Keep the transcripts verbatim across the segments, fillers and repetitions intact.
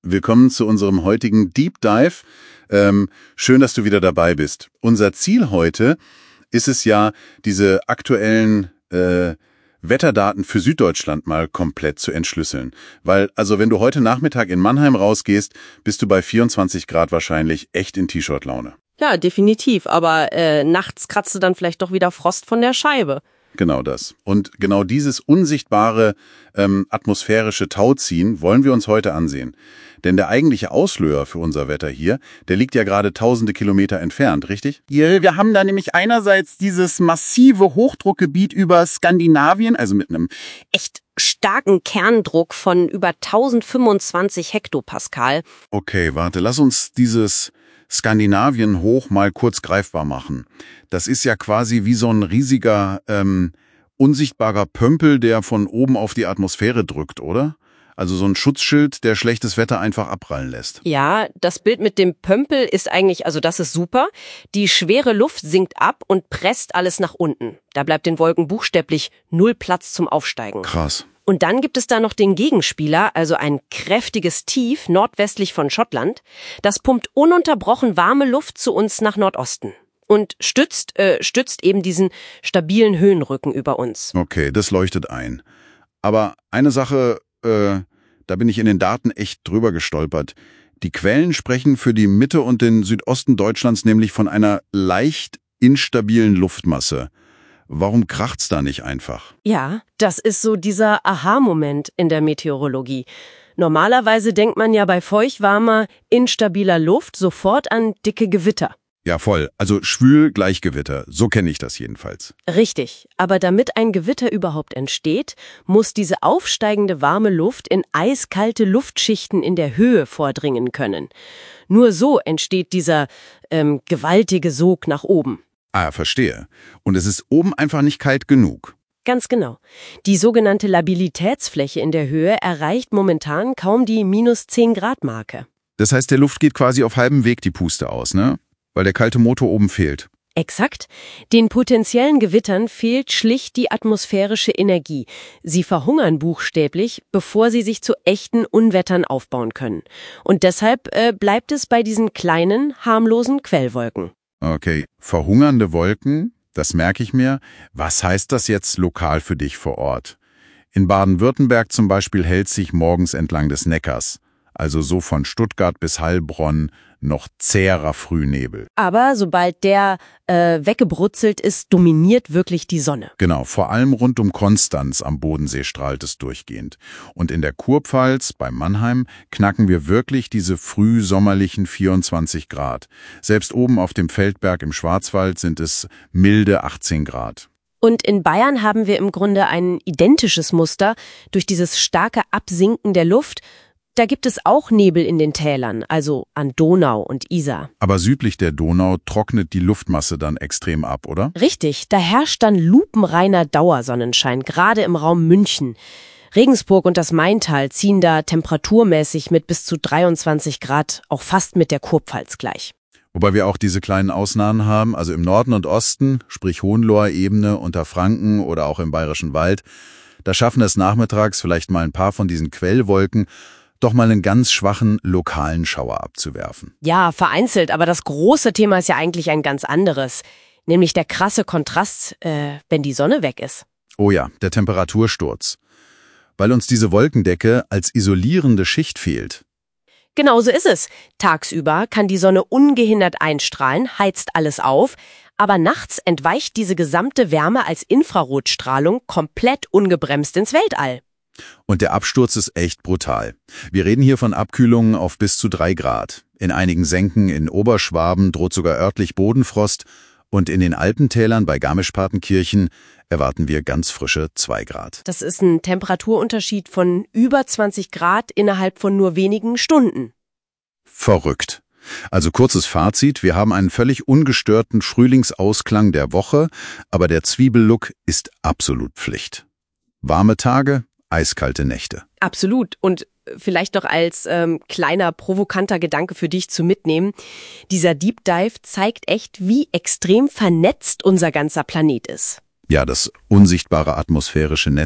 Willkommen zu unserem heutigen Deep Dive. Ähm, schön, dass du wieder dabei bist. Unser Ziel heute ist es ja, diese aktuellen äh, Wetterdaten für Süddeutschland mal komplett zu entschlüsseln. Weil, also wenn du heute Nachmittag in Mannheim rausgehst, bist du bei vierundzwanzig Grad wahrscheinlich echt in T-Shirt-Laune. Ja, definitiv. Aber äh, nachts kratzt du dann vielleicht doch wieder Frost von der Scheibe. Genau das. Und genau dieses unsichtbare ähm, atmosphärische Tauziehen wollen wir uns heute ansehen. Denn der eigentliche Auslöser für unser Wetter hier, der liegt ja gerade tausende Kilometer entfernt, richtig? Ja, wir haben da nämlich einerseits dieses massive Hochdruckgebiet über Skandinavien, also mit einem Echt starken Kerndruck von über tausendfünfundzwanzig Hektopascal. Okay, warte, lass uns dieses Skandinavien hoch mal kurz greifbar machen. Das ist ja quasi wie so ein riesiger, ähm, unsichtbarer Pömpel, der von oben auf die Atmosphäre drückt, oder? Also so ein Schutzschild, der schlechtes Wetter einfach abprallen lässt. Ja, das Bild mit dem Pömpel ist eigentlich, also das ist super. Die schwere Luft sinkt ab und presst alles nach unten. Da bleibt den Wolken buchstäblich null Platz zum Aufsteigen. Krass. Und dann gibt es da noch den Gegenspieler, also ein kräftiges Tief nordwestlich von Schottland. Das pumpt ununterbrochen warme Luft zu uns nach Nordosten und stützt, äh, stützt eben diesen stabilen Höhenrücken über uns. Okay, das leuchtet ein. Aber eine Sache, äh, da bin ich in den Daten echt drüber gestolpert. Die Quellen sprechen für die Mitte und den Südosten Deutschlands nämlich von einer leicht instabilen Luftmasse. Warum kracht's da nicht einfach? Ja, das ist so dieser Aha-Moment in der Meteorologie. Normalerweise denkt man ja bei feuchtwarmer, instabiler Luft sofort an dicke Gewitter. Ja, voll. Also schwül gleich Gewitter. So kenne ich das jedenfalls. Richtig, aber damit ein Gewitter überhaupt entsteht, muss diese aufsteigende warme Luft in eiskalte Luftschichten in der Höhe vordringen können. Nur so entsteht dieser ähm, gewaltige Sog nach oben. Ah, verstehe. Und es ist oben einfach nicht kalt genug. Ganz genau. Die sogenannte Labilitätsfläche in der Höhe erreicht momentan kaum die minus zehn Grad Marke. Das heißt, der Luft geht quasi auf halbem Weg die Puste aus, ne? Weil der kalte Motor oben fehlt. Exakt. Den potenziellen Gewittern fehlt schlicht die atmosphärische Energie. Sie verhungern buchstäblich, bevor sie sich zu echten Unwettern aufbauen können. Und deshalb äh, bleibt es bei diesen kleinen, harmlosen Quellwolken. Okay, verhungernde Wolken, das merke ich mir. Was heißt das jetzt lokal für dich vor Ort? In Baden-Württemberg zum Beispiel hält sich morgens entlang des Neckars, also so von Stuttgart bis Heilbronn, noch zäherer Frühnebel. Aber sobald der äh, weggebrutzelt ist, dominiert wirklich die Sonne. Genau, vor allem rund um Konstanz am Bodensee strahlt es durchgehend. Und in der Kurpfalz, bei Mannheim, knacken wir wirklich diese frühsommerlichen vierundzwanzig Grad. Selbst oben auf dem Feldberg im Schwarzwald sind es milde achtzehn Grad. Und in Bayern haben wir im Grunde ein identisches Muster durch dieses starke Absinken der Luft. Da gibt es auch Nebel in den Tälern, also an Donau und Isar. Aber südlich der Donau trocknet die Luftmasse dann extrem ab, oder? Richtig, da herrscht dann lupenreiner Dauersonnenschein, gerade im Raum München. Regensburg und das Maintal ziehen da temperaturmäßig mit bis zu dreiundzwanzig Grad, auch fast mit der Kurpfalz gleich. Wobei wir auch diese kleinen Ausnahmen haben, also im Norden und Osten, sprich Hohenloher Ebene, Unterfranken oder auch im Bayerischen Wald, da schaffen es nachmittags vielleicht mal ein paar von diesen Quellwolken, doch mal einen ganz schwachen lokalen Schauer abzuwerfen. Ja, vereinzelt, aber das große Thema ist ja eigentlich ein ganz anderes, nämlich der krasse Kontrast, äh, wenn die Sonne weg ist. Oh ja, der Temperatursturz. Weil uns diese Wolkendecke als isolierende Schicht fehlt. Genauso ist es. Tagsüber kann die Sonne ungehindert einstrahlen, heizt alles auf, aber nachts entweicht diese gesamte Wärme als Infrarotstrahlung komplett ungebremst ins Weltall. Und der Absturz ist echt brutal. Wir reden hier von Abkühlungen auf bis zu drei Grad. In einigen Senken in Oberschwaben droht sogar örtlich Bodenfrost und in den Alpentälern bei Garmisch-Partenkirchen erwarten wir ganz frische zwei Grad. Das ist ein Temperaturunterschied von über zwanzig Grad innerhalb von nur wenigen Stunden. Verrückt. Also kurzes Fazit, wir haben einen völlig ungestörten Frühlingsausklang der Woche, aber der Zwiebellook ist absolut Pflicht. Warme Tage, eiskalte Nächte. Absolut. Und vielleicht noch als ähm, kleiner provokanter Gedanke für dich zu mitnehmen. Dieser Deep Dive zeigt echt, wie extrem vernetzt unser ganzer Planet ist. Ja, das unsichtbare atmosphärische Netz.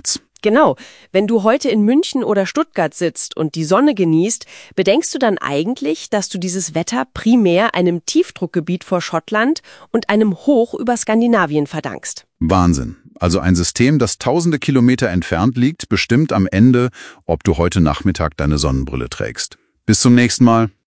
Genau. Wenn du heute in München oder Stuttgart sitzt und die Sonne genießt, bedenkst du dann eigentlich, dass du dieses Wetter primär einem Tiefdruckgebiet vor Schottland und einem Hoch über Skandinavien verdankst. Wahnsinn. Also ein System, das tausende Kilometer entfernt liegt, bestimmt am Ende, ob du heute Nachmittag deine Sonnenbrille trägst. Bis zum nächsten Mal.